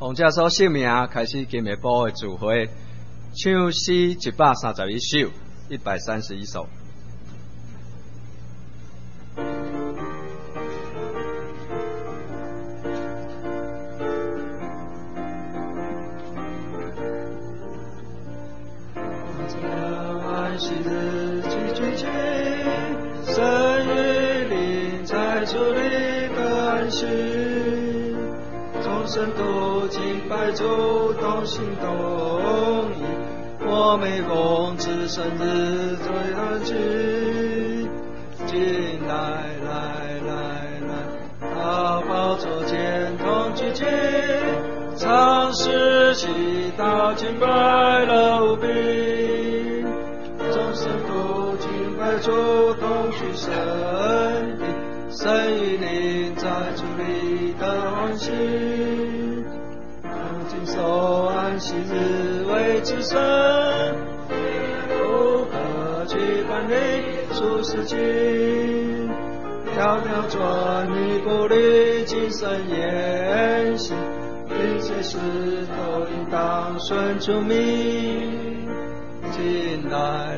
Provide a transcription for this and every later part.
奉这所性命开始今日播的聚会，唱诗131首，131首。 安息日聚集，神与灵在主里的安息。众生都敬拜主，同心同意。我每逢至圣日最安居。进来，到宝座前同聚集，唱诗祈祷敬拜了无比。众生都敬拜主，同居神的，神与灵在主里的安息。谨守安息日为至圣，不可去管理诸事情。条条转你鼓励谨慎言行，并随时都应当顺主命。进来，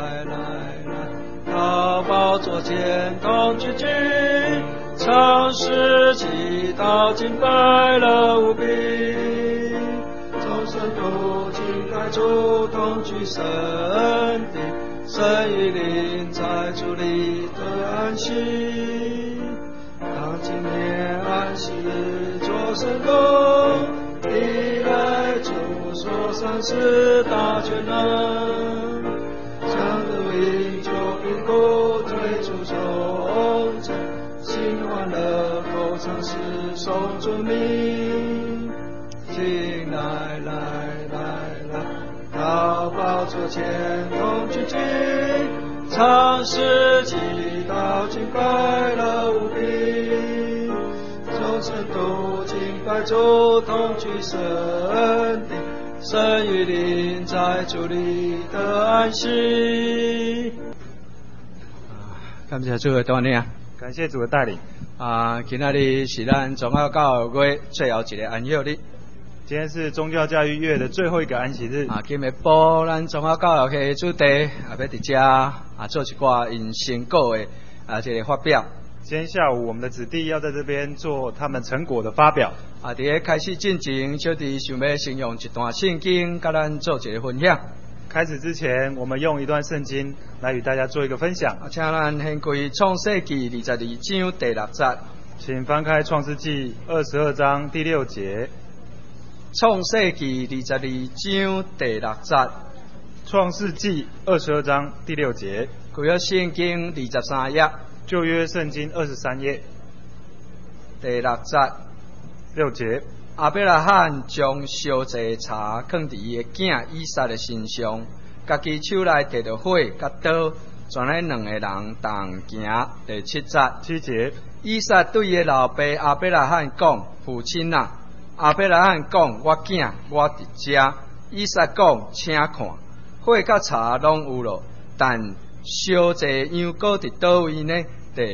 到宝座前同聚集，唱诗祈祷敬拜了无比。众生都敬拜主，同居神的，神与灵在主里的安息。当今年安息日做神功，你来主所赏识大全能，将日为救贫苦退出重城，心欢乐口唱诗颂主名。进来，到宝座前同聚集，唱诗祈祷敬拜了无比。众生都敬拜主，同居神的，神与灵在主里的安息。 感谢主的带领， 感谢主的带领。 今仔日是咱宗教教育月最后一个安息日。 今天是宗教教育月的最后一个安息日。 今日播咱宗教教育的主题，要伫遮做一寡因成果的这个发表。 今天下午我们的子弟要在这边做他们成果的发表。 伫咧开始进前，小弟想要先用一段圣经，甲咱做一个分享。 开始之前，我们用一段圣经来与大家做一个分享。 请咱先开创世纪22章第6节， 请翻开创世纪22章第6节。 创世纪22章第6节， 创世纪22章第6节， 旧约圣经23页， 旧约圣经23页， 第6节 6节。 亚伯拉罕将烧祭柴放伫伊的囝以撒的身上，家己手内摕着火甲刀，全咧两个人同行。第7节，以撒对伊的老爸亚伯拉罕讲：“父亲啊！”亚伯拉罕讲：“我囝，我伫遮。”以撒讲：“请看，火甲柴拢有咯，但烧祭羊羔伫倒位呢？”第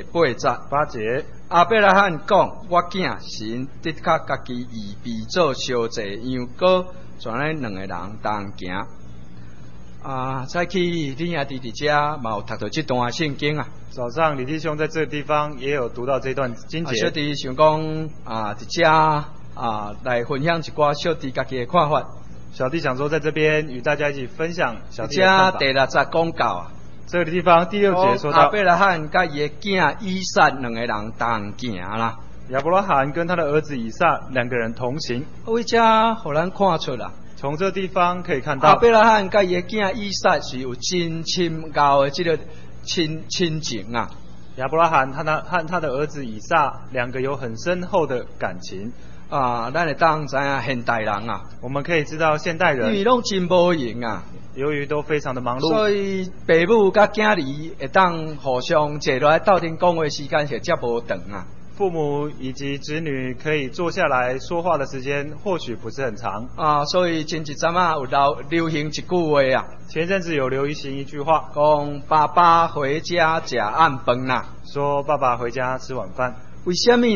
8节，亚伯拉罕讲：“我囝，神的确家己预备做烧祭羊羔，全咧两个人同行。”早起你兄弟伫遮嘛有读到这段圣经啊。 早上李弟兄在这个地方也有读到这段经节。 小弟想讲伫遮来分享一寡小弟家己的看法。 小弟想说，在这边与大家一起分享小弟的看法。 第6节讲到这个地方第6节说到， 亚伯拉罕甲伊的囝以撒两个人同行啦。 亚伯拉罕跟他的儿子以撒两个人同行。 为这互咱看出啦， 从这地方可以看到， 亚伯拉罕甲伊的囝以撒是有真深厚的这个亲情啊。 亚伯拉罕和他的儿子以撒两个有很深厚的感情。 咱会当知影现代人啊， 我们可以知道现代人因为拢真无闲啊， 由于都非常的忙碌， 所以父母甲囝儿会当互相坐落来斗阵讲话时间是遮无长啊。 父母以及子女可以坐下来说话的时间或许不是很长所以前一阵有流行一句话啊。 前一阵子有流行一句话， 讲爸爸回家吃暗饭啦， 说爸爸回家吃晚饭。 为什么呢？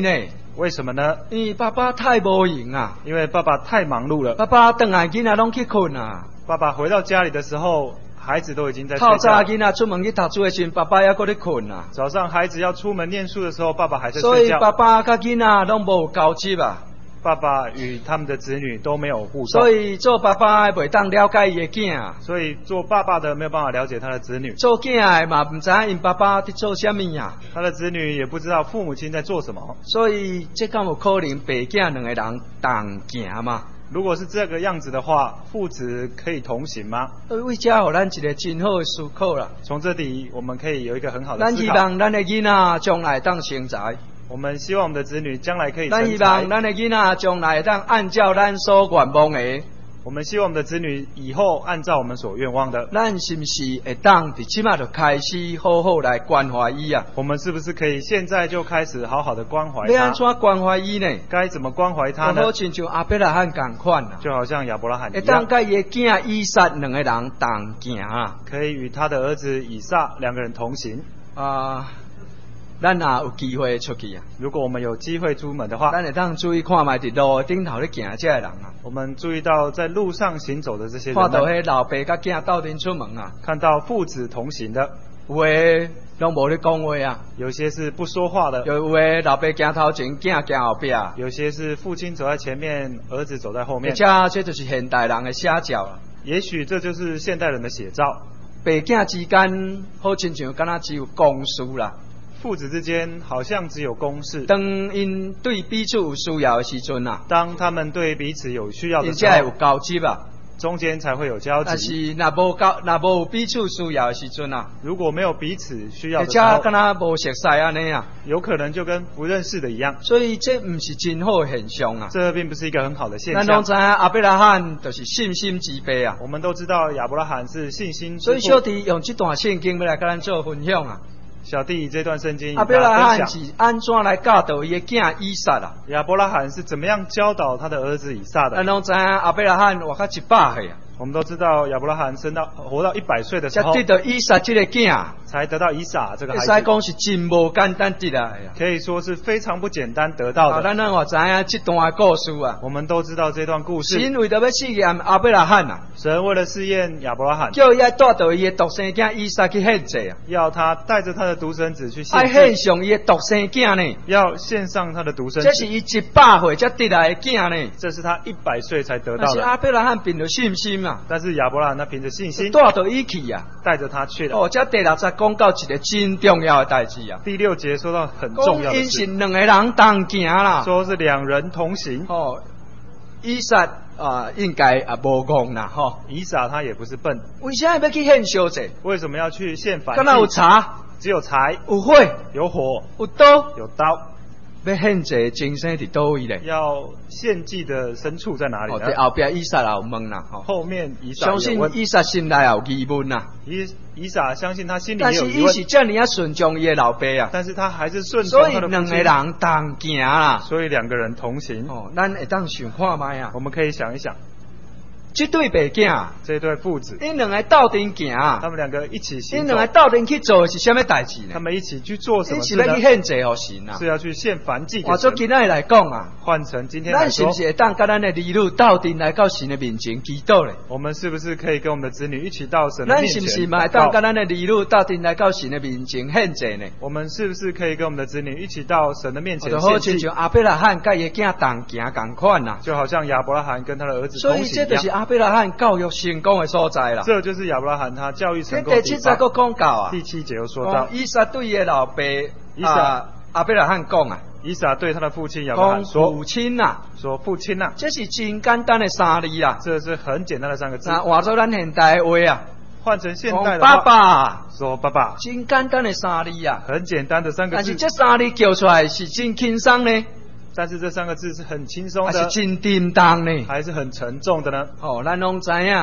为什么呢？ 因为爸爸太无闲啊， 因为爸爸太忙碌了。 爸爸回来囡仔拢去困啊。 爸爸回到家里的时候，孩子都已经在睡透早觉。 囡仔出门去读书的时候，爸爸还搁咧困啊。 早上孩子要出门念书的时候，爸爸还在所以睡觉。 爸爸甲囡仔拢无有交集啊。 爸爸与他们的子女都没有互动， 所以做爸爸的袂当了解伊的囝啊。 所以做爸爸的没有办法了解他的子女。 做囝的嘛，唔知因爸爸伫做啥物啊。 他的子女也不知道父母亲在做什么。 所以这敢有可能爸囝两个人同行嘛？ 如果是这个样子的话，父子可以同行吗？ 为这互咱一个真好的思考啦。 从这里我们可以有一个很好的咱希思考。 望咱的囡仔将来当成才。 我们希望我们的子女将来可以咱希成才。 望咱的囡仔将来当按照咱所愿望的。 我们希望我们的子女以后按照我们所愿望的。 咱是不是会当伫即马就开始好好来关怀伊啊？ 我们是不是可以现在就开始好好的关怀要安他？ 怎关怀伊呢？ 该怎么关怀他呢？ 好亲像阿伯拉罕共款啊， 就好像亚伯拉罕一会当样， 甲伊的囝以撒两个人同行啊。 可以与他的儿子以撒两个人同行。 咱也有机会出去啊。 如果我们有机会出门的话， 咱会当注意看觅伫路顶头咧行这个人啊， 我们注意到在路上行走的这些人看到们， 迄老爸甲囝斗阵出门啊， 看到父子同行的， 有诶拢无咧讲话啊， 有些是不说话的， 有诶老爸行头前，囝行后壁， 有些是父亲走在前面，儿子走在后面。 而且这就是现代人的写照啊。 也许这就是现代人的写照。 爸囝之间好亲像敢若只有公事啦。 父子之间好像只有公事。 当因对彼此有需要的时阵啊， 当他们对彼此有需要的时因才有候， 交集啊。 中间才会有交但集。 是若无有彼此需要的时阵啊， 如果没有彼此需要而的时候， 且敢若无熟悉安尼啊， 有可能就跟不认识的一样。 所以这唔是真好的现象啊。 这并不是一个很好的现象。 咱拢知影阿伯拉罕就是信心之辈啊， 我们都知道亚伯拉罕是信心之所以小父。 弟用这段圣经要来跟咱做分享啊。 小弟以这段圣经与阿伯大拉罕家分享， 是安怎来教导伊的囝以撒啊？ 亚伯拉罕是怎么样教导他的儿子以撒的。 咱拢知影阿伯拉罕活到100岁啊， 我们都知道亚伯拉罕活到100岁的时候， 才得到以撒这个囝， 才得到以撒这个会使孩子， 讲是真无简单得来的啊。 可以说是非常不简单得到的。 咱我知影这段故事啊， 我们都知道这段故事。 神为着要试验阿伯拉罕啊， 神为了试验亚伯拉罕， 叫伊爱带到伊的独生囝以撒去献祭啊， 要他带着他的独生子去献爱献祭， 上伊的独生囝呢。 要献上他的独生子。 这是伊100岁才得来的囝呢。 这是他100岁才得但是到的。 阿伯拉罕凭着信心啊， 但是亚伯拉罕他凭着信心带到伊去啊。 带着他去了。 哦，这第60讲到一个真重要的代志啊， 第6节说到很重要讲因是的事， 两个人同行啦。 说是2人同行。 哦，以撒应该无戆啦吼。 以撒他也不是笨， 为啥要去献烧祭？ 为什么要去献燔敢若有祭？ 茶、 只有柴、 有火、 有火、 有刀， 有刀。 要献祭的精神伫倒位咧？ 要献祭的牲畜在哪里哦， 呢？ 在后壁以撒也有问啦吼。 后面以撒相有问， 信以撒心内也有疑问啦， 以撒相信他心里但也有疑问， 是伊是遮尔啊顺从伊的老爸啊， 但是他还是顺从所以他的父亲， 两个人同行啦。 所以2个人同行。 哦，咱会当想看觅啊， 我们可以想一想， 这对爸囝， 这对父子， 因两个斗阵行， 他们2个一起行走因两，个斗阵去做的是什么代志呢他？们一起去做什因么事呢是要去？献祭互神啊。 是要去献燔祭给或者神。 今仔日来讲啊， 换成今天来说咱是不，是会当甲咱的儿女斗阵来到神的面前祈祷咧？ 我们是不是可以跟我们的子女一起到神的面前咱是不是嘛会祷当甲告？ 咱的儿女斗阵来到神的面前献祭呢？ 我们是不是可以跟我们的子女一起到神的面前就好献祭？ 亲像阿伯拉罕甲伊的囝同行共款啦。 就好像亚伯拉罕跟他的儿子所以同行一样。 这就是阿伯拉罕教育成功的所在啦。 这就是亚伯拉罕他教育这成功的第7 地方。 个讲到啊， 第7节又说到， 以撒对伊的老爸以撒阿伯拉罕讲啊， 以撒对他的父亲亚伯拉罕讲说父亲呐， 说父亲呐， 这是真简单的3字啦。 这是很简单的3个字， 那换做咱现代的话啊， 换成现代讲爸的话， 爸， 说爸爸， 真简单的3字啊。 很简单的3个字， 但是这3字叫出来是真轻松呢， 但是这3个字是很轻松的， 还是真沉重呢？ 还是很沉重的呢？ 哦，咱拢知影，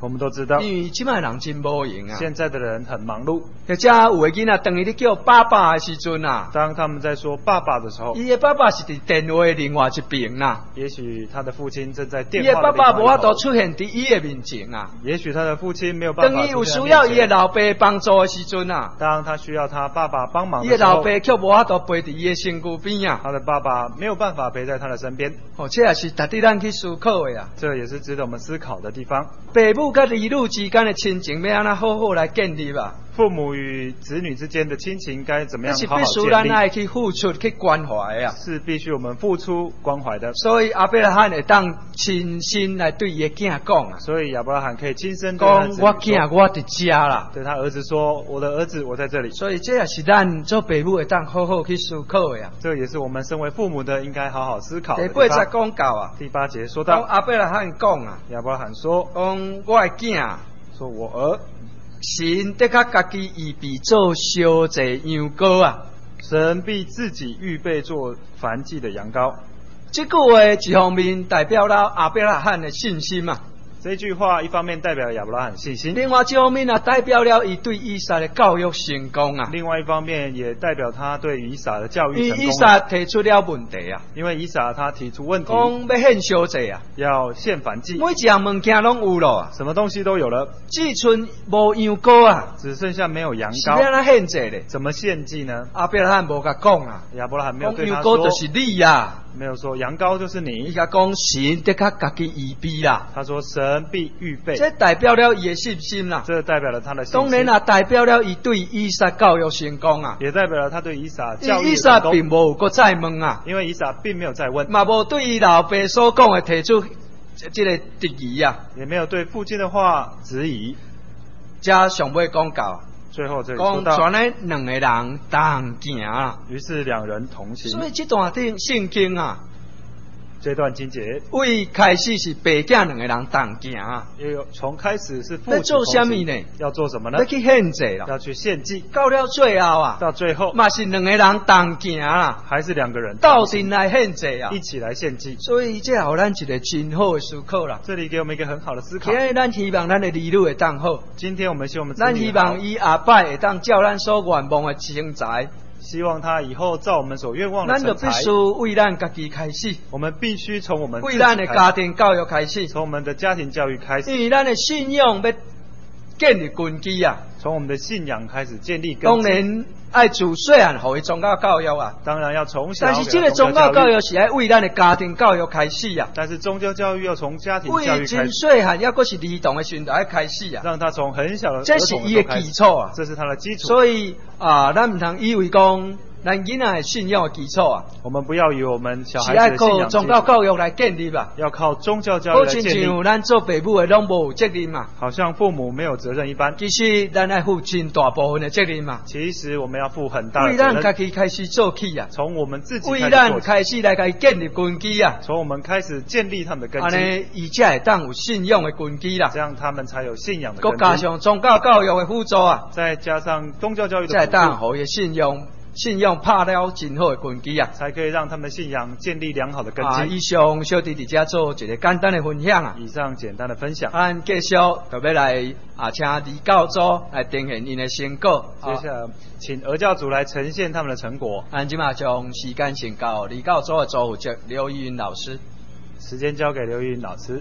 我们都知道， 因为即摆人真无闲啊。 现在的人很忙碌。 或者有个囡仔当伊咧叫爸爸的时阵啊， 当他们在说爸爸的时候， 伊的爸爸是伫电话的另外一边啦。 也许他的父亲正在电伊的话爸爸无法度的出现伫伊的面前啊。 也许他的父亲没有办法当伊有出现需要伊的在面前老爸帮助的时阵啊， 当他需要他爸爸帮忙伊的时候， 的老爸却无法度陪伫伊的身躯边啊。 他的爸爸没有办法陪在他的身边。 哦，这也是值得咱去思考的啊。 这也是值得我们思考的地方。 父母甲儿女之间的亲情要安怎好好来建立啊？ 父母与子女之间的亲情该怎么样这是好好必须咱建立？ 爱去付出去关怀啊。 是必须我们付出关怀的。 所以阿伯拉罕会当亲身来对伊的囝讲啊， 所以亚伯拉罕可以亲身对他的讲子女说我囝我伫家啦。 对他儿子说：“我的儿子，我在这里。” 所以这也是咱做父母会当好好去思考的啊。 这也是我们身为父母的应该好好思考第的地八节方。 讲到啊， 第8节说讲到阿伯拉罕讲啊， 亚伯拉罕说讲我的囝，：“ 说我儿， 神的确家己预备做烧祭羊羔啊。 神必自己预备做燔祭的羊羔。” 这句话一方面代表了阿伯拉罕的信心啊， 这句话一方面代表亚伯拉罕信心， 另外一方面啊，代表了伊对以撒的教育成功啊。 另外一方面也代表他对以撒的教育因为以成功了。 撒提出了问题啊， 因为以撒他提出问题， 讲要献烧祭啊， 要献燔祭， 每一样物件拢有咯啊， 什么东西都有了， 只剩无羊羔啊， 只剩下没有羊是要羔， 安怎献祭咧？ 怎么献祭呢？ 阿伯拉罕无甲讲啊， 亚伯拉罕没有讲羊对他说羔，就是你啊， 没有说羊羔就是伊你， 甲讲神的确家己预备啦， 他说神必预备， 这代表了伊的信心啦。 这代表了他的信心， 当然啊，代表了伊对以撒教育成功啊。 也代表了他对以撒教育以撒成功， 并无搁再问啊， 因为以撒并没有再问， 嘛无对伊老爸所讲的提出这个质疑啊。 也没有对父亲的话质疑。 加上尾讲到， 最后这里说到， 讲全咧两个人同行啊。 于是两人同行。 所以这段圣经啊， 这段经节为开始是爸囝两个人同行啊， 也有从开始是父要做子同行什么呢？ 要做什么呢要？去献祭啦。 要去献祭， 到了最后啊， 到最后嘛是两个人同行啊， 还是两个人斗阵来献祭啊一。起来献祭。 所以这互咱一个真好的思考啦。 这里给我们一个很好的思考今。日咱希望咱的儿女会当好， 今天我们希望我们子咱女好希望伊下摆会当照咱所愿望的成才， 希望他以后照我们所愿望的咱就必成才。 须为咱家己开始， 我们必须从我们自为己咱的家开始， 庭教育开始， 从我们的家庭教育开始， 因为咱的信仰要建立根基啊。 从我们的信仰开始建立根当基。 然爱自细汉互伊宗教教育啊， 当然要从小但是这给他个宗教教育， 育是爱为咱的家庭教育开始啊， 但是宗教教育要从家庭教育开为真始， 细汉抑阁是儿童的时代爱开始啊， 让他从很小的这儿童的是伊的时候开始， 基础啊。 这是他的基础。 所以啊，咱唔通以为讲咱囡仔的信仰的基础啊， 我们不要以我们小是爱孩子的信靠宗仰基础， 教教育来建立啊。 要靠宗教教好亲育来建立， 像咱做父母的拢无责任嘛， 好像父母没有责任一般。 其实咱爱负真大部分的责任嘛， 其实我们要负很大的为咱家责任， 己开始做起啊， 从我们自己为咱开始做起， 开始来甲伊建立根基啊， 从我们开始建立他们的根安基， 尼伊才会当有信仰的根基啦这，样他们才有信仰的佮加根基。 上宗教教育的辅助啊， 再加上宗教教育才会的辅助， 当互伊的信仰拍了真好的根基啊。 才可以让他们的信仰建立良好的根啊， 基。 以上小弟伫遮做一个简单的分享啊。 以上简单的分享， 咱继续就要来请李教组来呈现因的成果。 接下来请儿教组来呈现他们的成果。 咱即马将时间先交李教组的组负责刘依云老师。 时间交给刘玉云老师。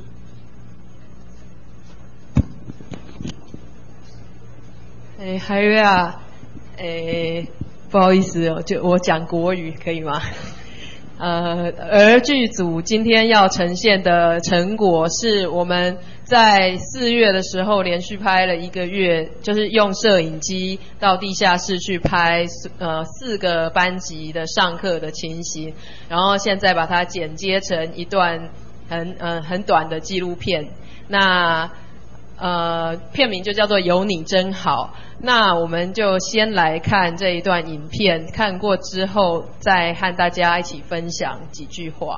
海瑞啊，不好意思哦，就我讲国语可以吗？儿剧组今天要呈现的成果是我们在4月的时候连续拍了1个月，就是用摄影机到地下室去拍4个班级的上课的情形，然后现在把它剪接成一段很短的纪录片。那片名就叫做有你真好。那我们就先来看这一段影片，看过之后再和大家一起分享几句话。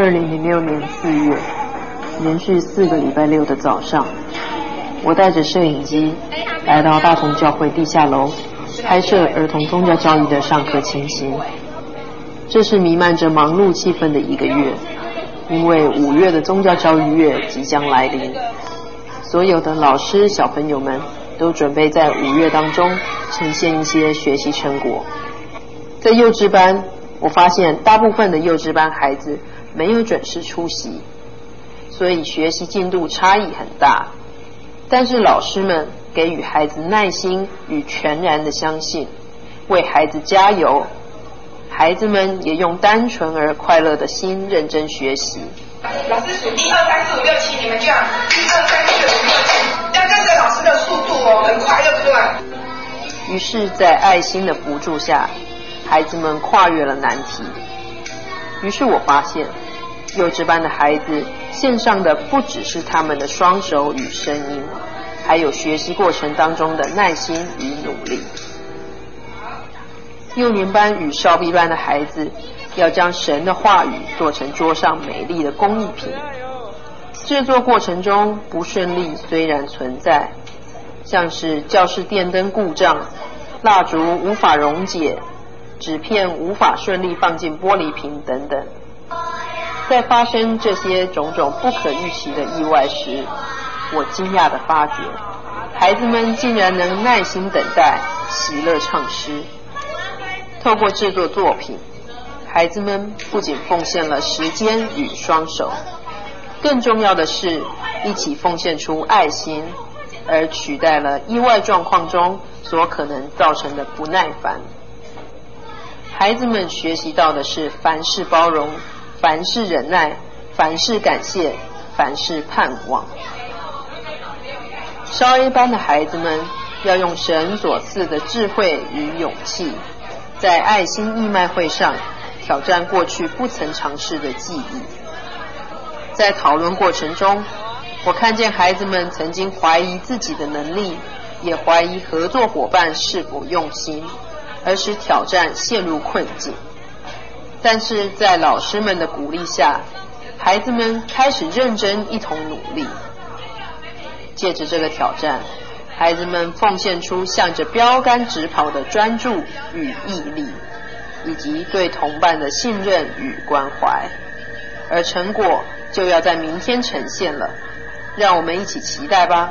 2006年4月，连续4个礼拜六的早上，我带着摄影机来到大同教会地下楼，拍摄儿童宗教教育的上课情形。这是弥漫着忙碌气氛的一个月，因为5月的宗教教育月即将来临，所有的老师小朋友们都准备在5月当中呈现一些学习成果。在幼稚班，我发现大部分的幼稚班孩子没有准时出席，所以学习进度差异很大。但是老师们给予孩子耐心与全然的相信，为孩子加油。孩子们也用单纯而快乐的心认真学习。 老师数1、2、3、4、5、6、7，你们这样1、2、3、4、5、6、7，要跟着老师的速度哦，很快，对不对？ 于是，在爱心的扶助下，孩子们跨越了难题。于是我发现，幼稚班的孩子献上的不只是他们的双手与声音，还有学习过程当中的耐心与努力。幼年班与少臂班的孩子要将神的话语做成桌上美丽的工艺品。制作过程中不顺利虽然存在，像是教室电灯故障、蜡烛无法溶解、纸片无法顺利放进玻璃瓶等等。在发生这些种种不可预期的意外时，我惊讶地发觉，孩子们竟然能耐心等待，喜乐唱诗。透过制作作品，孩子们不仅奉献了时间与双手，更重要的是一起奉献出爱心，而取代了意外状况中所可能造成的不耐烦。孩子们学习到的是凡事包容，凡事忍耐，凡事感谢，凡事盼望。少 A 班的孩子们要用神所赐的智慧与勇气，在爱心义卖会上挑战过去不曾尝试的技艺。在讨论过程中，我看见孩子们曾经怀疑自己的能力，也怀疑合作伙伴是否用心，而使挑战陷入困境。但是在老师们的鼓励下，孩子们开始认真一同努力。借着这个挑战，孩子们奉献出向着标杆直跑的专注与毅力，以及对同伴的信任与关怀，而成果就要在明天呈现了，让我们一起期待吧。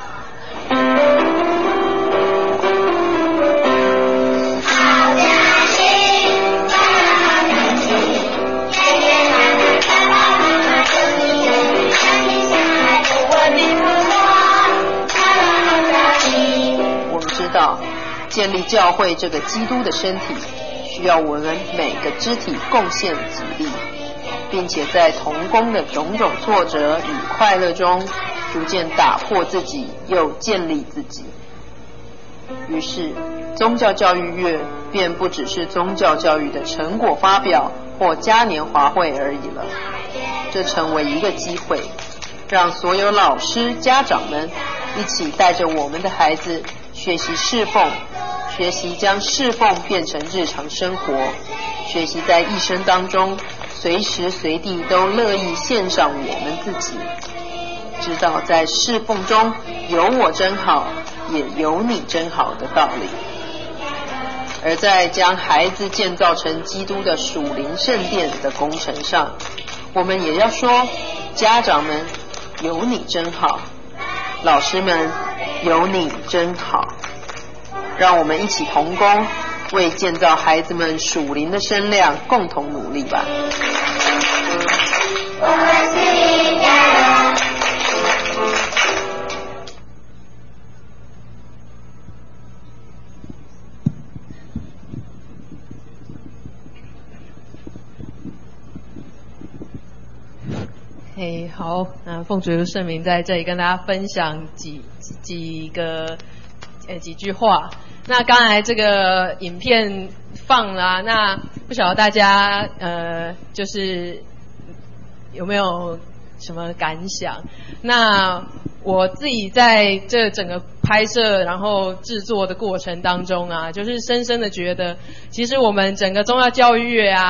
建立教会这个基督的身体，需要我们每个肢体贡献己力，并且在同工的种种挫折与快乐中，逐渐打破自己，又建立自己。于是，宗教教育月便不只是宗教教育的成果发表或嘉年华会而已了，这成为一个机会，让所有老师、家长们一起带着我们的孩子学习侍奉，学习将侍奉变成日常生活，学习在一生当中随时随地都乐意献上我们自己，知道在侍奉中有我真好，也有你真好的道理。而在将孩子建造成基督的属灵圣殿的工程上，我们也要说，家长们有你真好，老师们有你真好。让我们一起同工，为建造孩子们属灵的身量共同努力吧。我们是一家人。 好，那奉主的圣名在这里跟大家分享几句话。那刚才这个影片放啦，那不晓得大家就是有没有什么感想？那我自己在这整个拍摄然后制作的过程当中啊，就是深深的觉得，其实我们整个宗教教育月啊，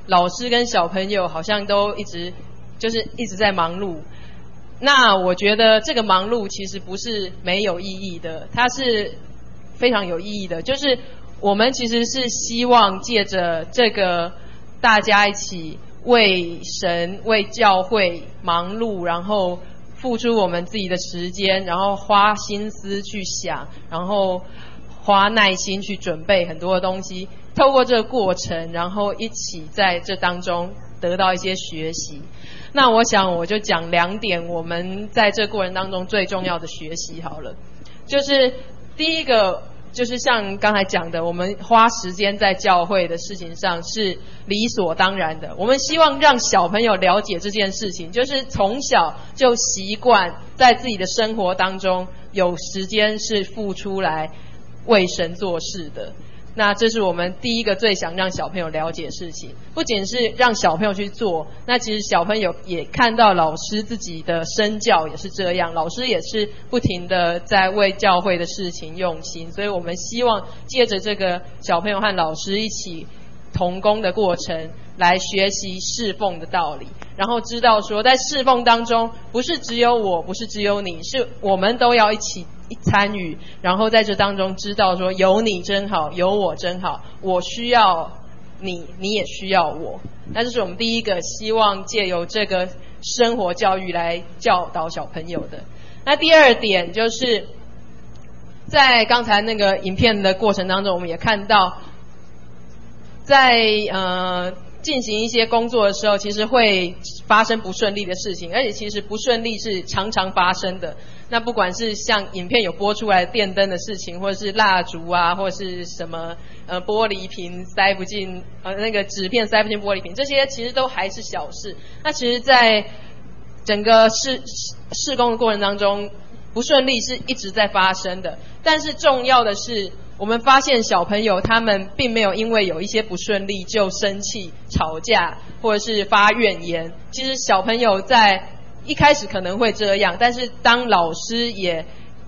老师跟小朋友好像都一直在忙碌。那我觉得这个忙碌其实不是没有意义的，它是非常有意义的。就是我们其实是希望借着这个大家一起为神、为教会忙碌，然后付出我们自己的时间，然后花心思去想，然后花耐心去准备很多的东西，透过这个过程，然后一起在这当中得到一些学习。那我想我就讲2点我们在这过程当中最重要的学习好了。就是第一个，就是像刚才讲的，我们花时间在教会的事情上是理所当然的。我们希望让小朋友了解这件事情，就是从小就习惯在自己的生活当中有时间是付出来为神做事的。那这是我们第一个最想让小朋友了解的事情，不仅是让小朋友去做，那其实小朋友也看到老师自己的身教也是这样，老师也是不停的在为教会的事情用心，所以我们希望借着这个小朋友和老师一起同工的过程来学习侍奉的道理，然后知道说在侍奉当中不是只有我，不是只有你，是我们都要一起参与，然后在这当中知道说有你真好，有我真好，我需要你，你也需要我。那这是我们第一个希望借由这个生活教育来教导小朋友的。那第二点就是在刚才那个影片的过程当中，我们也看到在进行一些工作的时候，其实会发生不顺利的事情，而且其实不顺利是常常发生的。那不管是像影片有播出来的电灯的事情，或者是蜡烛啊，或者是什么玻璃瓶塞不进那个纸片塞不进玻璃瓶，这些其实都还是小事。那其实在整个事工的过程当中，不顺利是一直在发生的。但是重要的是，我们发现小朋友他们并没有因为有一些不顺利就生气、吵架或者是发怨言。其实小朋友在一开始可能会这样，但是当老师也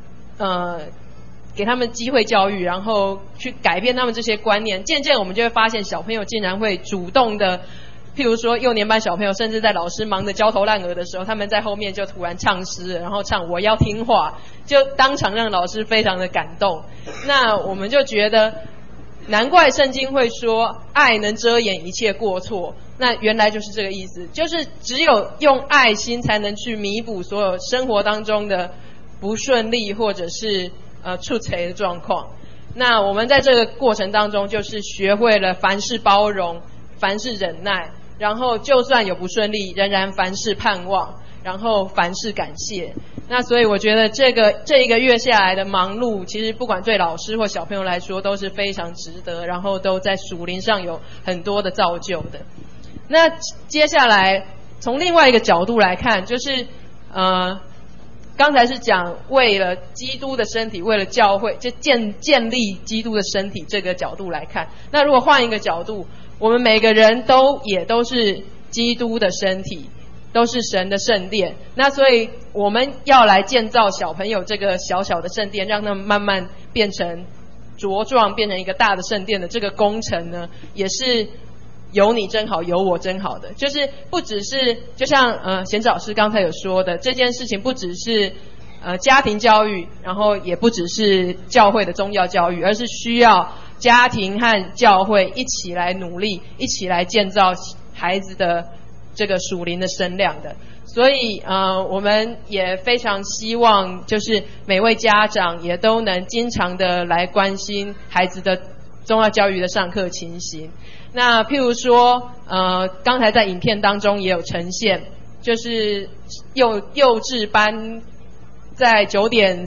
给他们机会教育，然后去改变他们这些观念，渐渐我们就会发现小朋友竟然会主动的，譬如说幼年班小朋友甚至在老师忙得焦头烂额的时候，他们在后面就突然唱诗，然后唱我要听话，就当场让老师非常的感动。那我们就觉得难怪圣经会说爱能遮掩一切过错，那原来就是这个意思，就是只有用爱心才能去弥补所有生活当中的不顺利或者是出错的状况。那我们在这个过程当中就是学会了凡事包容，凡事忍耐，然后就算有不顺利仍然凡事盼望，然后凡事感谢。那所以我觉得这一个月下来的忙碌，其实不管对老师或小朋友来说都是非常值得，然后都在属灵上有很多的造就的。那接下来从另外一个角度来看，就是刚才是讲为了基督的身体，为了教会，就建立基督的身体这个角度来看。那如果换一个角度，我们每个人也都是基督的身体，都是神的圣殿。那所以我们要来建造小朋友这个小小的圣殿，让他们慢慢变成茁壮，变成一个大的圣殿的这个工程呢，也是有你真好，有我真好的。就是不只是就像贤志老师刚才有说的，这件事情不只是家庭教育，然后也不只是教会的宗教教育，而是需要家庭和教会一起来努力，一起来建造孩子的这个属灵的身量的。所以我们也非常希望就是每位家长也都能经常的来关心孩子的宗教教育的上课情形。那譬如说刚才在影片当中也有呈现，就是幼稚班在9点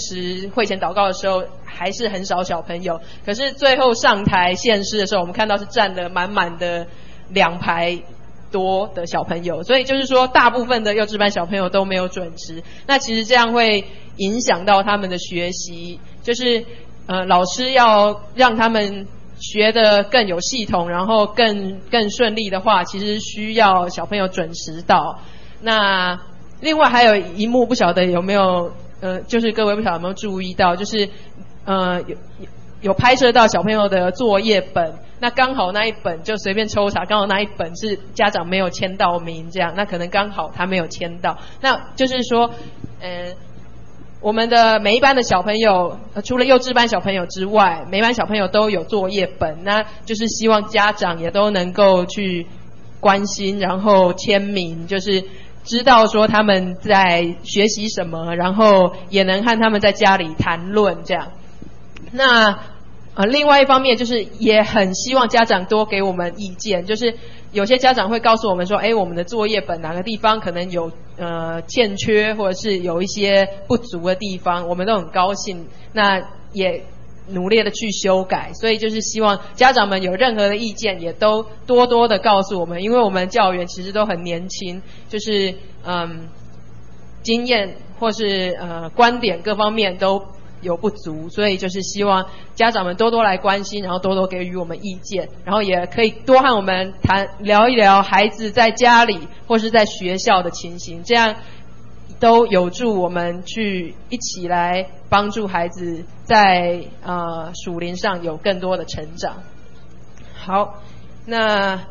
30会前祷告的时候还是很少小朋友，可是最后上台献诗的时候，我们看到是站了满满的2排多的小朋友，所以就是说大部分的幼稚班小朋友都没有准时。那其实这样会影响到他们的学习，就是老师要让他们学得更有系统，然后更顺利的话，其实需要小朋友准时到。那另外还有一幕，不晓得有没有就是各位不晓得有没有注意到，就是有拍摄到小朋友的作业本， 那刚好那一本就随便抽查，刚好那一本是家长没有签到名这样，那可能刚好他没有签到，那就是说我们的每一班的小朋友除了幼稚班小朋友之外，每班小朋友都有作业本，那就是希望家长也都能够去关心，然后签名，就是知道说他们在学习什么，然后也能和他们在家里谈论这样。那另外一方面就是也很希望家长多给我们意见，就是有些家长会告诉我们说，我们的作业本哪个地方可能有欠缺，或者是有一些不足的地方，我们都很高兴，那也努力的去修改，所以就是希望家长们有任何的意见也都多多的告诉我们，因为我们教员其实都很年轻，就是经验或是观点各方面都有不足，所以就是希望家长们多多来关心，然后多多给予我们意见，然后也可以多和我们聊一聊孩子在家里或是在学校的情形，这样都有助我们去一起来帮助孩子在属灵上有更多的成长。好，那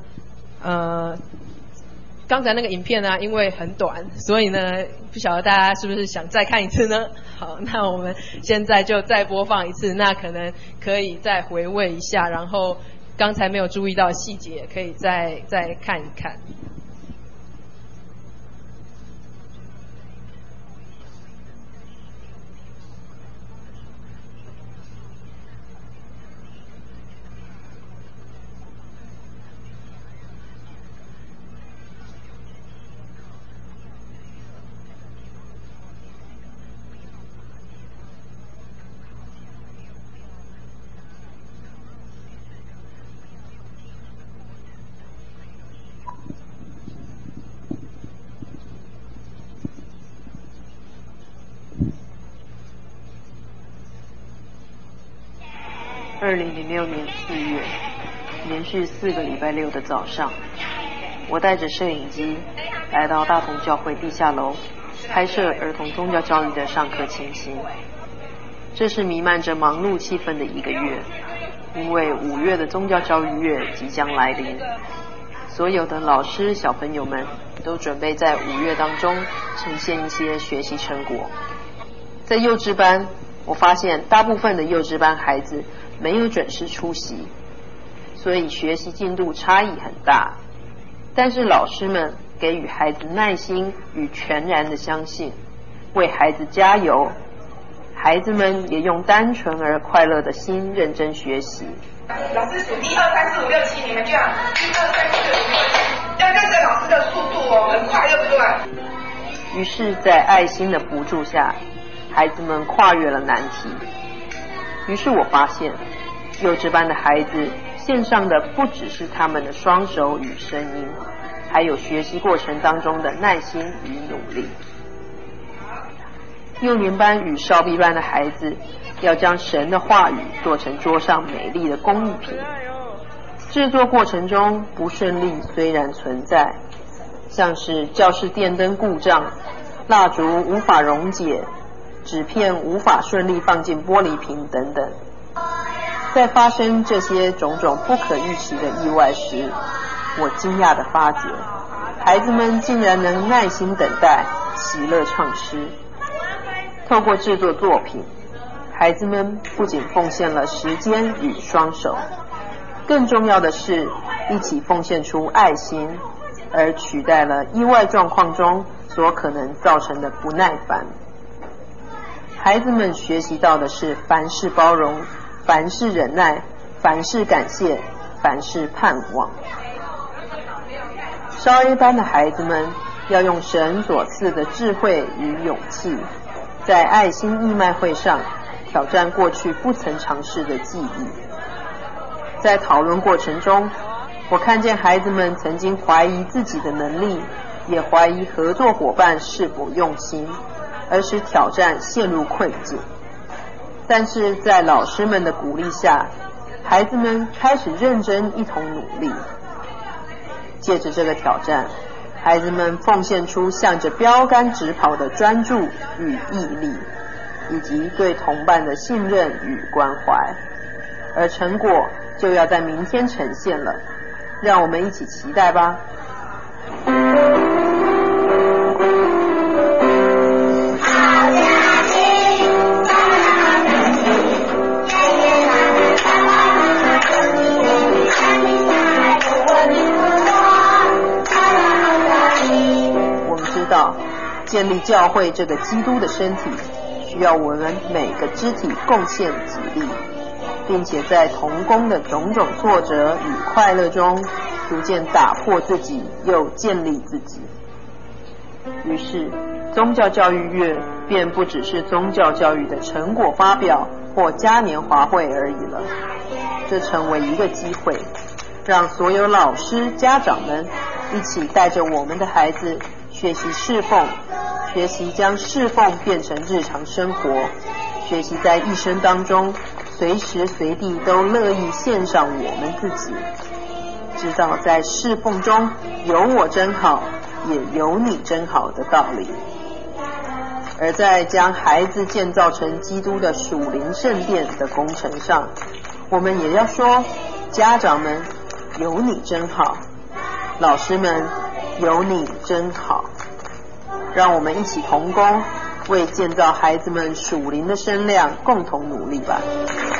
刚才那个影片呢，因为很短，所以呢不晓得大家是不是想再看一次呢？好，那我们现在就再播放一次，那可能可以再回味一下，然后刚才没有注意到的细节可以再看一看。 2006年4月，连续4个礼拜六的早上，我带着摄影机来到大同教会地下楼，拍摄儿童宗教教育的上课情形。这是弥漫着忙碌气氛的一个月，因为5月的宗教教育月即将来临，所有的老师小朋友们都准备在5月当中呈现一些学习成果。在幼稚班，我发现大部分的幼稚班孩子没有准时出席，所以学习进度差异很大。但是老师们给予孩子耐心与全然的相信，为孩子加油。孩子们也用单纯而快乐的心认真学习。 老师数1、2、3、4、5、6、7，你们这样1、2、3、4、5、6、7，要跟着老师的速度哦，很快，对不对？ 于是，在爱心的扶助下，孩子们跨越了难题。于是我发现，幼稚班的孩子献上的不只是他们的双手与声音，还有学习过程当中的耐心与努力。幼年班与少臂班的孩子要将神的话语做成桌上美丽的工艺品。制作过程中不顺利虽然存在，像是教室电灯故障、蜡烛无法溶解、纸片无法顺利放进玻璃瓶等等。在发生这些种种不可预期的意外时，我惊讶地发觉，孩子们竟然能耐心等待，喜乐唱诗。透过制作作品，孩子们不仅奉献了时间与双手，更重要的是一起奉献出爱心，而取代了意外状况中所可能造成的不耐烦。孩子们学习到的是凡事包容，凡事忍耐，凡事感谢，凡事盼望。少 A 班的孩子们要用神所赐的智慧与勇气，在爱心义卖会上挑战过去不曾尝试的技艺。在讨论过程中，我看见孩子们曾经怀疑自己的能力，也怀疑合作伙伴是否用心，而使挑战陷入困境。但是在老师们的鼓励下，孩子们开始认真一同努力。借着这个挑战，孩子们奉献出向着标杆直跑的专注与毅力，以及对同伴的信任与关怀，而成果就要在明天呈现了，让我们一起期待吧。我们知道，建立教会这个基督的身体，需要我们每个肢体贡献己力，并且在同工的种种挫折与快乐中，逐渐打破自己，又建立自己。于是，宗教教育月便不只是宗教教育的成果发表或嘉年华会而已了，这成为一个机会，让所有老师、家长们一起带着我们的孩子学习侍奉，学习将侍奉变成日常生活，学习在一生当中随时随地都乐意献上我们自己，知道在侍奉中有我真好，也有你真好的道理。而在将孩子建造成基督的属灵圣殿的工程上，我们也要说，家长们有你真好，老师们有你真好，让我们一起同工，为建造孩子们属灵的身量共同努力吧。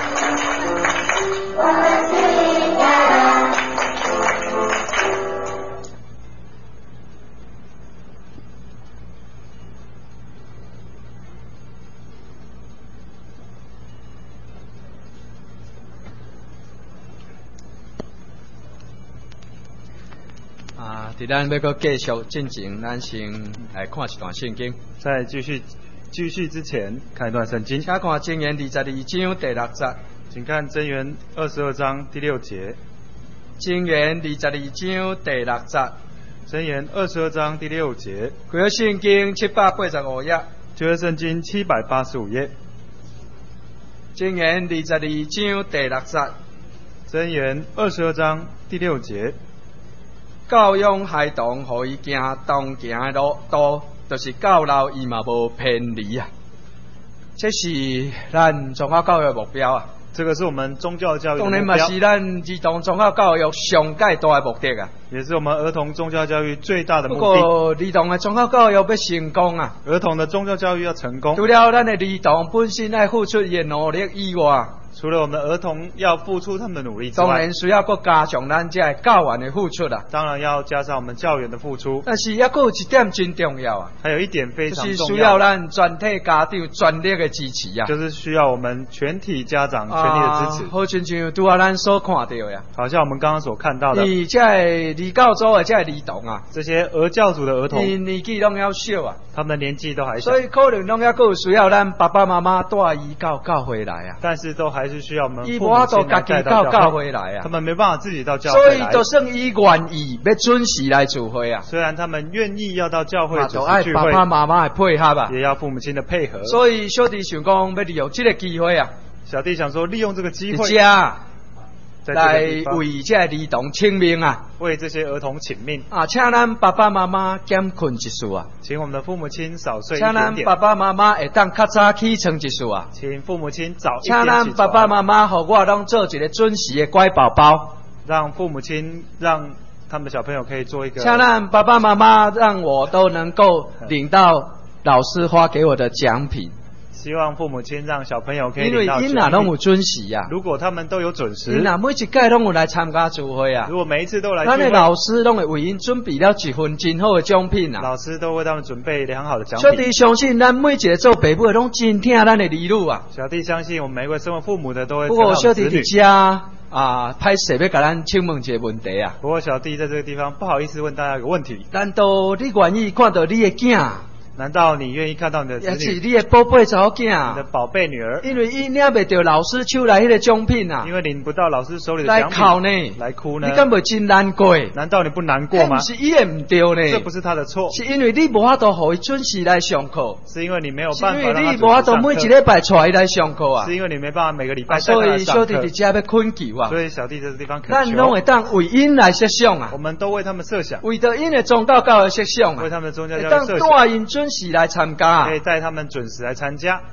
伫咱要搁继续进前，咱先来看一段圣经。 在继续之前，看一段圣经。 请看箴言22章第6節。 请看箴言22章第6節。 箴言22章第6節。 箴言22章第6節。 舊約聖經785頁。 舊約聖經785頁。 箴言22章第6節。 箴言22章第6節。 教養孩童，互伊行當行的路，就是教導伊嘛無偏離啊。這是咱宗教教育目標啊。 这个是我们宗教教育的目當然嘛是咱兒童宗教教育上界大的目的啊。 也是我们兒童宗教教育最大的目的。 不過兒童的宗教教育要成功啊， 兒童的宗教教育要成功， 除了咱的兒童本身要付出伊的努力以外， 除了我们的兒童要付出他们的努力之外， 當然需要擱加上咱這教員的付出啦。 當然要加上我們教員的付出。 但是還有一點真重要啊， 還有一點非常重要， 就是需要咱全體家長全力的支持啊， 就是需要我們全體家長全力的支持。 好像像拄啊咱所看到呀， 好像我們剛剛所看到的， 你這離教組的這兒童啊， 這些兒教組的兒童， 年紀攏要小啊， 他們的年紀都還小， 所以可能攏還有需要咱爸爸媽媽帶伊到教會來啊， 但是都還是需要我們父母我都家己到教會來啊， 他們沒辦法自己到教會來， 所以就算伊願意要準時來聚會啊， 雖然他們願意要到教會就愛爸爸媽媽的配合啊， 也要父母親的配合。 所以小弟想講要利用這個機會啊， 小弟想說利用這個機會來為這兒童請命啊， 為這些兒童請命啊，請咱爸爸媽媽減困一數啊， 請我們的父母親少睡一點點， 請咱爸爸媽媽會當較早起床一數啊， 請父母親早一點起床，請咱爸爸媽媽和我攏做一個準時的乖寶寶， 讓父母親讓他們的小朋友可以做一個， 請咱爸爸媽媽讓我都能夠領到老師發給我的獎品。 希望父母親讓小朋友可以領到獎品， 因為因哪攏有準時啊， 如果他們都有準時， 因哪每一屆攏有來參加聚會啊， 如果每一次都來聚會， 咱的老師攏會為因準備了一份真好的獎品啊， 老師都為他們準備良好的獎品。 小弟相信咱每一個做爸母的攏真聽咱的兒女啊， 小弟相信我們每一位身為父母的都會。 不過小弟佇遮啊，歹勢要甲咱請問一個問題啊。 不過小弟在這個地方不好意思問大家一個問題， 難道你願意看到你的囝？ 難道你願意看到你的子女？ 也是你的寶貝查某囝， 你的寶貝女兒， 因為伊領不到老師手來迄個獎品啊， 因為領不到老師手裡的獎品， 來哭呢， 來哭呢， 你敢不真難過？ 難道你不難過嗎？ 不是伊的唔對呢， 這不是他的錯， 是因為你無法度互伊準時來上課， 是因為你沒有辦法讓他準時上課， 是因為你無法度每一禮拜帶伊來上課啊， 是因為你沒辦法每個禮拜帶他所以來上課， 小弟佇遮要懇求啊， 所以小弟在這地方懇求， 咱攏會當為因來設想啊， 我們都為他們設想， 為着因的宗教教育設想啊， 為他們的宗教教育設想， 會當帶因準時來參加。 可以帶他們準時來參加。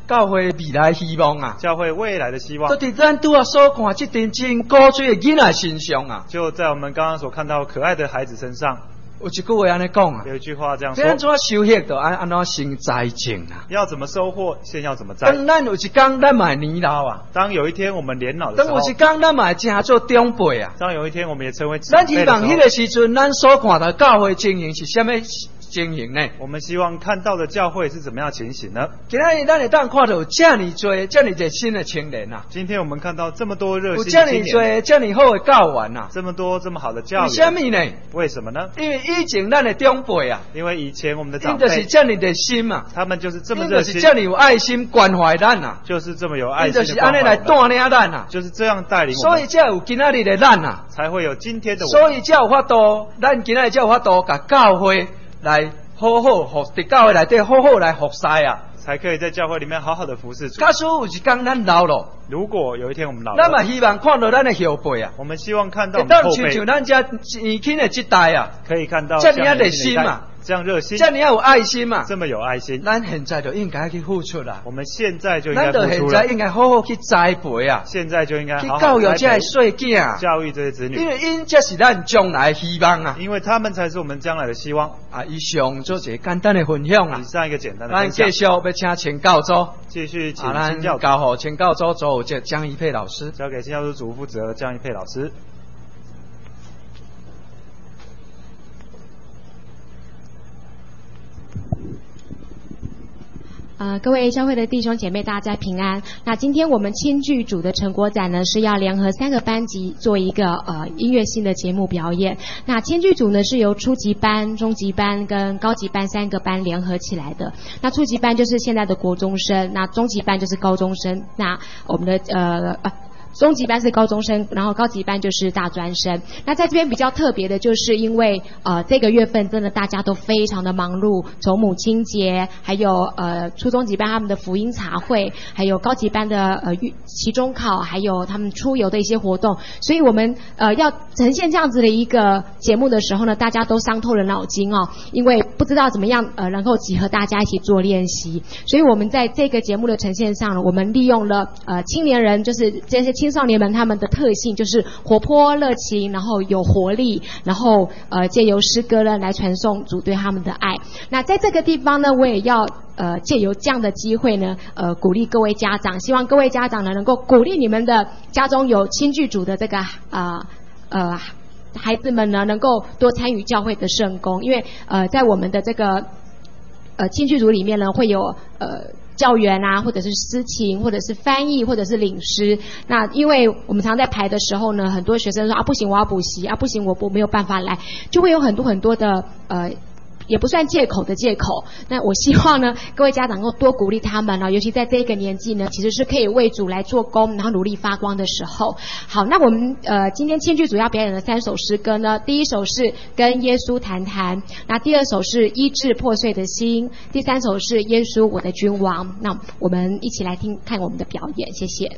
教会未来希望啊， 教会未来的希望都伫咱拄啊所看这阵真古锥的囡仔身上啊。 就在我们刚刚所看到可爱的孩子身上。 有一句话安尼讲啊， 有一句话这样说： 安怎收获就安怎先栽种啊。 要怎么收获，先要怎么栽。 当咱有一天咱嘛年老啊， 当有一天我们年老的时候， 当有一天咱嘛正做长辈啊， 当有一天我们也成为长辈的时候， 咱希望迄个时阵，咱所看到教会情形是什么情形呢？ 我们希望看到的教会是怎么样情形呢？ 今天咱会当看到有这么多、这么热心的青年啊！ 今天我们看到这么多热心的青年， 有这么多、 这么好的教员啊！ 这么多这么好的教员， 为什么呢？ 为什么呢？ 因为以前咱的长辈啊， 因为以前我们的长辈， 就是这么热心啊， 他们就是这么热心， 就是这么有爱心关怀咱啊， 就是这么有爱心的就是安尼来带领咱啊， 就是这样带领我们， 所以才有今仔日的咱啊， 才会有今天的我， 所以才有法度，咱今仔日才有法度甲教会来。好好服在教会内底，好好来服侍啊， 才可以在教会里面好好的服侍主。 假使有一天咱老了， 如果有一天我们老了， 咱嘛希望看到咱的后辈啊， 我们希望看到我们的后辈， 像咱这年轻的这代啊， 可以看到这么热心嘛， 这样热心， 这么有爱心嘛， 这么有爱心， 咱现在就应该去付出啦。 我们现在就应该付出了， 咱就现在应该好好去栽培啊， 现在就应该好好去教育这些细囝， 教育这些子女， 因为因这是咱将来的希望啊， 因为他们才是我们将来的希望啊。以上做一个简单的分享啊， 以上一个简单的分享。 咱继续要请请教组， 继续请请交予请教组主这江一佩老师， 交给新教组主负责江一佩老师。 各位教会的弟兄姐妹，大家平安。那今天我们轻剧组的成果展呢，是要联合3个班级做一个音乐性的节目表演。那轻剧组呢是由初级班、中级班跟高级班3个班联合起来的。那初级班就是现在的国中生，那中级班就是高中生。那我们的中级班是高中生，然后高级班就是大专生。那在这边比较特别的就是因为这个月份真的大家都非常的忙碌，从母亲节，还有初中级班他们的福音茶会，还有高级班的期中考，还有他们出游的一些活动。所以我们要呈现这样子的一个节目的时候呢，大家都伤透了脑筋哦，因为不知道怎么样能够集合大家一起做练习。所以我们在这个节目的呈现上呢，我们利用了青年人，就是这些青少年们他们的特性，就是活泼热情，然后有活力，然后借由诗歌呢来传送主对他们的爱。那在这个地方呢，我也要借由这样的机会呢，鼓励各位家长，希望各位家长呢能够鼓励你们的家中有轻剧组的这个孩子们呢，能够多参与教会的圣工，因为在我们的这个轻剧组里面呢，会有教员啊，或者是司琴，或者是翻译，或者是领诗。那因为我们常在排的时候呢，很多学生说不行，我要补习不行，我没有办法来，就会有很多的也不算借口的借口。那我希望呢，各位家长能够多鼓励他们尤其在这个年纪呢，其实是可以为主来做工，然后努力发光的时候。好，那我们今天轻剧组要表演的3首诗歌呢，第1首是跟耶稣谈谈，那第2首是医治破碎的心，第3首是耶稣我的君王。那我们一起来看我们的表演，谢谢。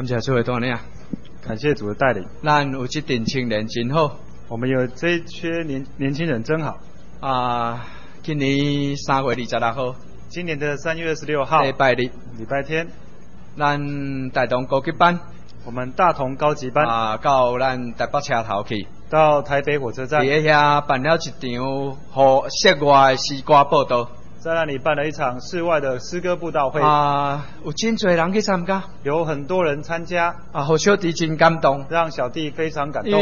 感谢诸位大领， 感谢主的带领。 咱有这群青年真好， 我们有这一群年轻人真好。 今年3月26号， 今年的3月26号， 礼拜日， 礼拜天， 咱大同高级班， 我们大同高级班到咱台北车头去， 到台北火车站， 伫遐办了一场和室外诗歌报道。 在那里办了一场室外的诗歌布道会有真侪人去参加， 有很多人参加互小弟真感动， 让小弟非常感动。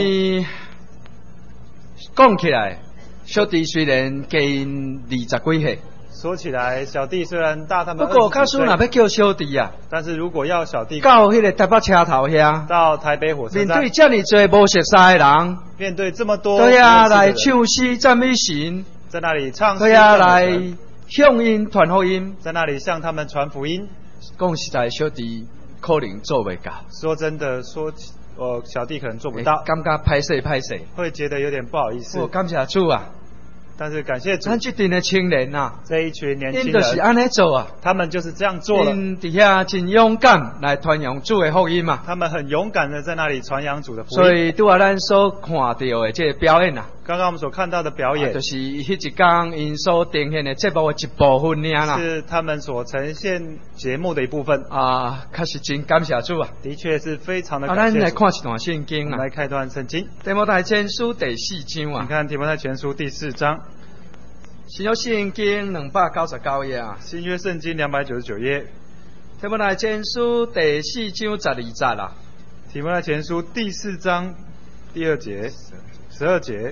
讲起来，小弟虽然加因20几岁， 说起来，小弟虽然大他们不过，假使若要叫小弟啊， 但是如果要小弟到迄个台北车头遐， 到台北火车站， 面对这么多无熟悉的人， 面对这么多对啊，来唱诗赞美神， 在那里唱诗， 对啊，来向因传福音， 在那里向他们传福音。 讲实在，小弟可能做不到。 说真的，小弟可能做不到， 感觉歹势， 会觉得有点不好意思。 感谢主啊！ 但是感谢主， 咱这群的青年啊， 这一群年轻人， 因就是安尼做啊， 他们就是这样做了。 因伫遐真勇敢来传扬主的福音嘛， 他们很勇敢的在那里传扬主的福音。 所以拄啊，咱所看到的这个表演啊， 刚刚我们所看到的表演， 就是迄一天因所呈现的节目的一部分尔啦， 是他们所呈现节目的一部分确实真感谢主啊， 的确是非常的感谢主。 咱来看一段圣经啊， 我们来看一段圣经， 提摩太前书第4章啊， 你看提摩太前书第4章。 新约圣经299页啊， 新约圣经299页， 提摩太前书第4章12节啦， 提摩太前书第4章第2节、12节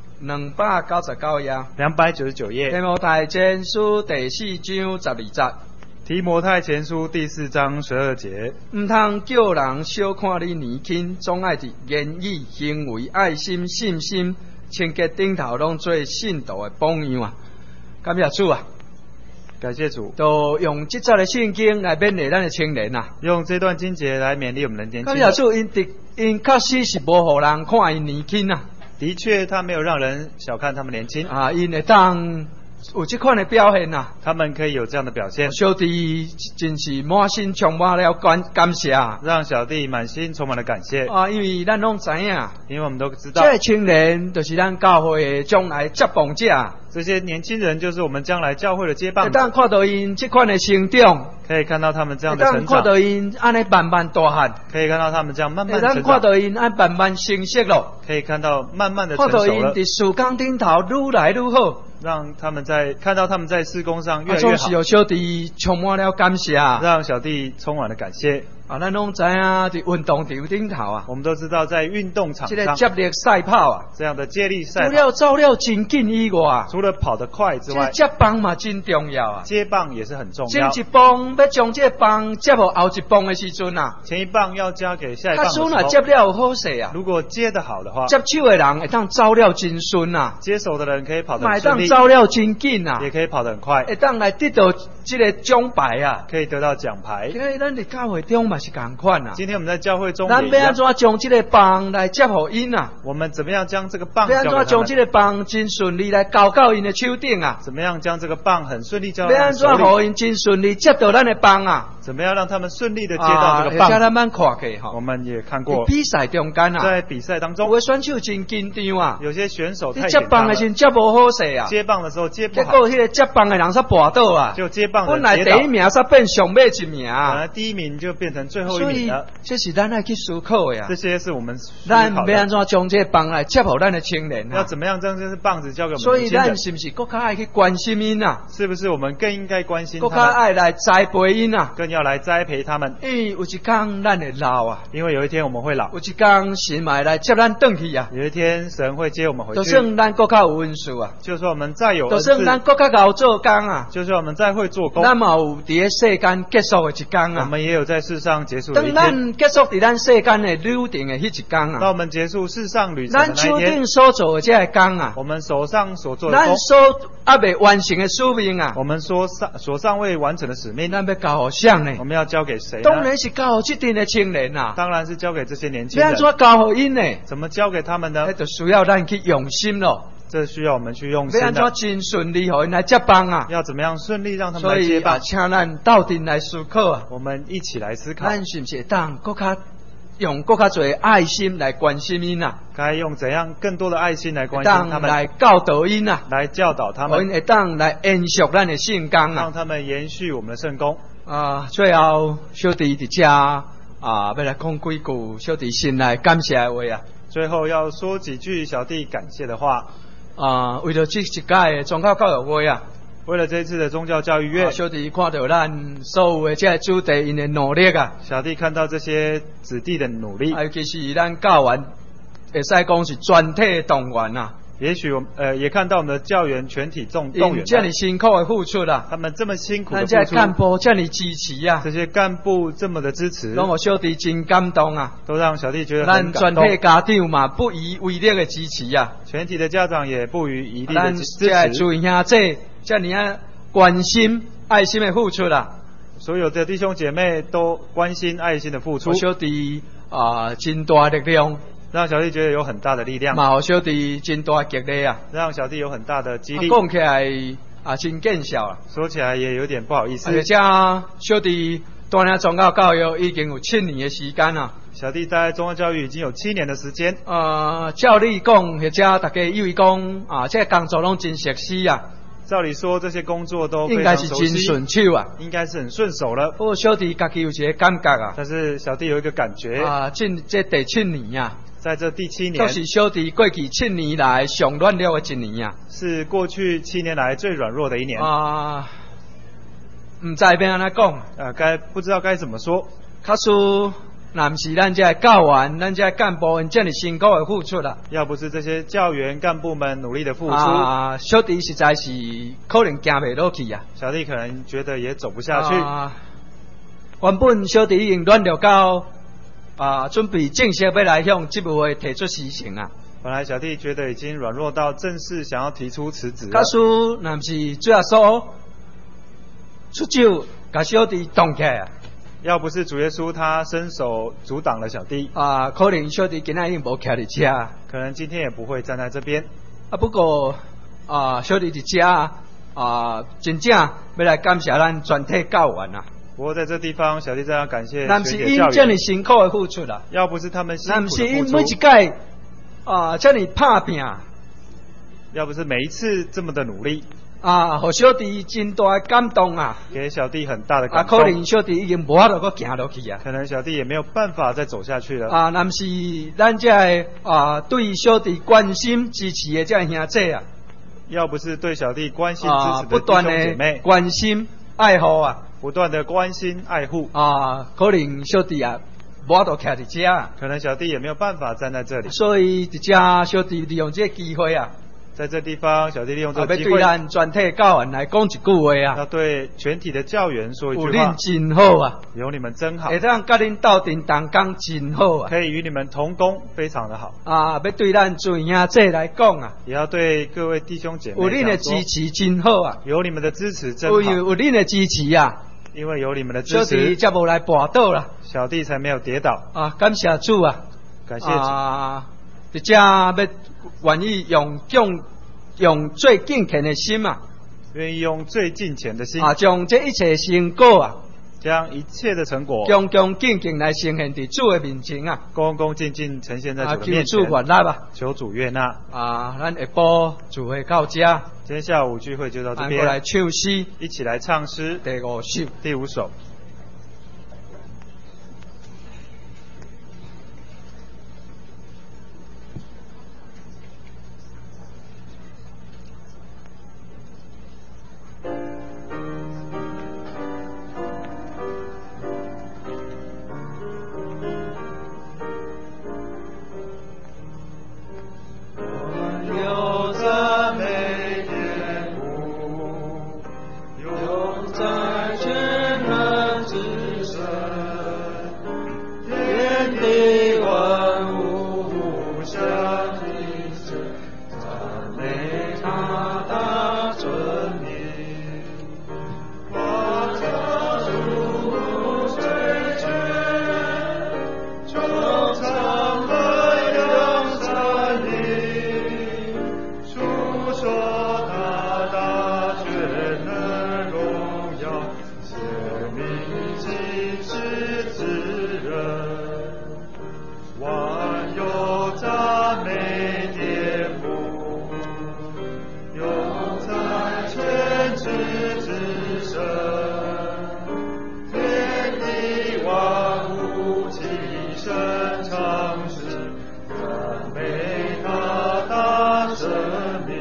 ，299页 ，299页， 提摩太前书第4章12節， 提摩太前书第4章12節， 唔通叫人小看你年輕，總愛佇言語、行為、愛心、信心、清潔頂頭，攏做信徒的榜樣啊！感謝主啊！ 感謝主， 都用這節的聖經來勉勵咱的青年啊！ 用這段經節來勉勵我們的年輕人。 感謝主，因確實是無互人看因年輕啊！ 的確，他沒有讓人小看他們年輕因會當有這款的表現啊！ 他們可以有這樣的表現。 小弟真是滿心充滿了感謝， 讓小弟滿心充滿了感謝。 因為咱攏知影， 因為我們都知道， 這青年就是咱教會的將來接棒者。 這些年輕人就是我們將來教會的接棒者。 當看到因這款的成長， 可以看到他們這樣的成長。 當看到因安尼慢慢大漢， 可以看到他們這樣慢慢成長。 看到因安慢慢成熟咯， 可以看到慢慢的成熟了。 看到因在事工頂頭愈來愈好。 讓他們看到他們在事工上越來越好。 總是有小弟充滿了感謝， 讓小弟充滿了感謝。 咱攏知影佇運動場頂頭啊， 我們都知道在運動場上， 這個接力賽跑啊， 這樣的接力賽跑， 除了走了真緊以外， 除了跑得快之外， 接棒嘛真重要啊， 接棒也是很重要。 前一棒要將這個棒接互後一棒的時陣啊， 前一棒要交給下一棒的時候， 接了有好勢啊， 如果接得好的話， 接手的人會當走了真順啊， 接手的人可以跑得很順利， 會當走了真緊啊， 也可以跑得很快， 會當來得到這個獎牌啊， 可以得到獎牌。 因為咱在教會中嘛是同款啊。 今天我們在教會中， 咱要安怎將這個棒來接互因啊？ 我們怎麼樣將這個棒交給他們？ 要安怎將這個棒真順利來交到因的手頂啊？ 怎麼樣將這個棒很順利交到他們手裡？ 要安怎互因真順利接到咱的棒啊？ 怎麼樣讓他們順利的接到這個棒？我們也看過。 比賽中間啊， 在比賽當中， 有的選手真緊張啊， 有些選手太緊張了。 接棒的時候接不好勢啊， 接棒的時候接不好。 結果迄個接棒的人煞跌倒啊， 就接棒的人跌倒。本來第一名煞變上尾一名啊， 本來第一名就變成最後一名了。 這是咱要去思考的啊。 這些是我們咱要安怎將這個棒來接互咱的青年啊？ 要怎麼樣將這些棒子交給我們？ 所以咱是不是更加愛去關心因啊？ 是不是我們更應該關心他們？ 更加愛來栽培因啊？ 更要來栽培他們。 有一天咱會老啊， 因為有一天我們會老。 有一天神嘛會來接咱轉去啊。 有一天神會接我們回去。 就算咱更加有恩賜啊， 就算我們再有恩賜， 就算咱更加會做工啊， 就算我們再會做工， 咱嘛有佇個世間結束的一天啊。 我們也有在世上結束的一天。 當咱結束佇咱世間的旅程的迄一天啊， 當我們結束世上旅程的那一天， 咱手頂所做的這個工啊， 我們手上所做的咱所還未完成的使命啊， 我們所尚未完成的使命， 咱要交互誰呢？ 我們要交給誰呢？ 當然是交互這群的青年啊， 當然是交給這些年輕人。 要安怎交互因呢？ 怎麼交給他們呢？ 那就需要咱去用心咯。 这需要我们去用心要安怎的。 真顺利，互因来接棒啊？ 要怎么样顺利让他们所以来接棒？ 请咱斗阵来思考啊， 我们一起来思考， 咱是不是当更较用更较多爱心来关心因啊？ 该用怎样更多的爱心来关心当他们， 来教导因啊？ 来教导他们， 互因会当来延续咱的圣工啊？ 让他们延续我们的圣功。 最后小弟伫遮要来讲几句小弟心内感谢的话啊。 最后要说几句小弟感谢的话。 为了这一届的宗教教育会啊， 为了这次的宗教教育月， 小弟看到咱所有的这些子弟因的努力啊， 小弟看到这些子弟的努力， 尤其是咱教员，会使讲是全体动员啊。 也许也看到我们的教员全体动员， 这么辛苦的付出啊， 他们这么辛苦的付出， 咱这干部这么支持啊， 这些干部这么的支持， 让我小弟真感动啊， 都让小弟觉得很感动。 咱全体家长嘛不遗余力的支持啊， 全体的家长也不遗余力的支持。 咱这位兄弟这么关心爱心的付出啊， 所有的弟兄姐妹都关心爱心的付出， 小弟真大力量。 让小弟觉得有很大的力量， 嘛，小弟真大激励啊！ 让小弟有很大的激励。 讲起来真见笑啊！ 说起来也有点不好意思。 而且小弟当了宗教教育已经有7年的时间了。 小弟在宗教教育已经有7年的时间。 照理讲，或者大家以为讲这工作拢真熟悉啊。 照理说这些工作都应该是真顺手啊， 应该是很顺手了。 不过小弟家己有一个感觉啊， 但是小弟有一个感觉这第7年啊。 在这第7年， 都是小弟过去7年来上软弱的1年啊， 是过去7年来最软弱的1年唔知要安怎讲不知道该怎么说。 假使若唔是咱这教员、咱这干部因这么辛苦的付出啦， 要不是这些教员干部们努力的付出， 小弟实在是可能行袂落去啊。 小弟可能觉得也走不下去。 原本小弟已经软弱到。准备正式要来向职务会提出辞呈啊！ 本来小弟觉得已经软弱到正式想要提出辞职了。 假使若不是主耶稣出手，把小弟动起来啊！ 要不是主耶稣他伸手阻挡了小弟， 可能小弟今仔已经无徛在这， 可能今天也不会站在这边。 不过小弟伫这真正要来感谢咱全体教员啊！ 不过在这地方，小弟真要感谢学姐教员，这么辛苦的付出啦。 要不是他们辛苦的付出， 每一届这么打拼， 要不是每一次这么的努力， 互小弟真大的感动啊， 给小弟很大的感动。 可能小弟已经无法度再行落去啊， 可能小弟也没有办法再走下去了。 若不是咱这对小弟关心支持的这兄弟啊，要不是对小弟关心支持的不断的关心爱护啊。 不断的关心爱护可能小弟无法度徛在这， 可能小弟也没有办法站在这里， 所以伫这小弟利用这个机会啊， 在这地方小弟利用这个机会， 要对咱全体教员来讲一句话啊， 要对全体的教员说一句话， 有恁真好啊， 有你们真好， 会当甲恁斗阵同工真好啊， 可以与你们同工，非常的好要对咱做兄弟来讲啊， 也要对各位弟兄姐妹有恁的支持真好啊， 有你们的支持真好， 有恁的支持啊。 因为有你们的支持， 小弟才无来跌倒啦， 小弟才没有跌倒感谢主啊， 感谢主伫这要愿意用最敬虔的心啊， 愿意用最敬虔的心将这一切成果将一切的成果恭恭敬敬来呈现伫主的面前恭恭敬敬呈现在主的面前， 求主悦纳吧， 求主悦纳咱下晡主会到这， 今天下午聚会就到这边， 过来唱诗， 一起来唱诗第5首。 在全能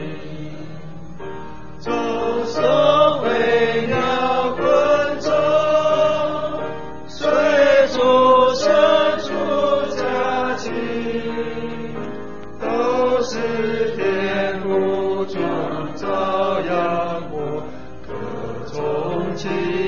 众生为鸟昆虫，随处生出家亲，都是天父创造养我，各从其